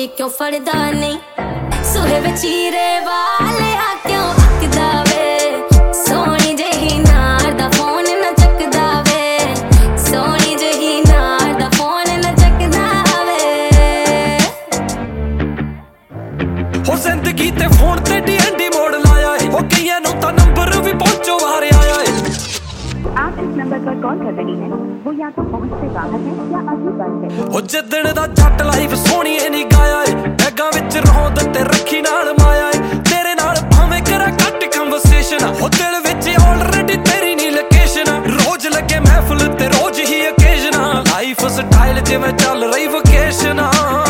क्यों फड़दा नहीं सुहे वचीरे वाले क्यों अकदा वे सोनी जही नार दा फोन न चकदा वे सोनी जही नार दा फोन न चकदा वे हो जिंदगी ते फोन ते डीएनडी मोड़ लाया है हो कईयां नूं तां नंबर भी पहुंचो बाहर आया है आप जिस नंबर पर कॉल कर रहे हैं वो या तो पहुंच से बाहर है या अभी बंद है हो जिद्दण दा जट लाइव सोहणी नहीं गाया है बैगां विच रहोंद ते रखी नाल माया है तेरे नाल भावें करा घट कन्वर्सेशन हो दिल विच ऑलरेडी तेरी नी लोकेशन रोज लगे महफिल ते रोज ही ओकेजन लाइफ स्टाइल जिवें चल रही वोकेशन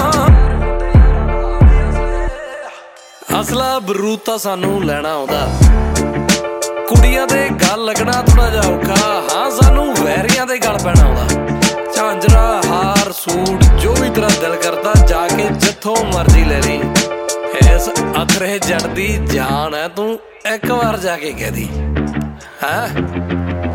असला बरूता सानू लेना आउंदा कुड़ियां दे गल लगना थोड़ा जा औखा हाँ सानू वैरियां दे गल पैना आउंदा झांजरा हार सूट जो भी तेरा दिल करता जाके जिथों मर्जी ले ली इस अखरे जड़ दी जान है तू एक बार जाके कह दी है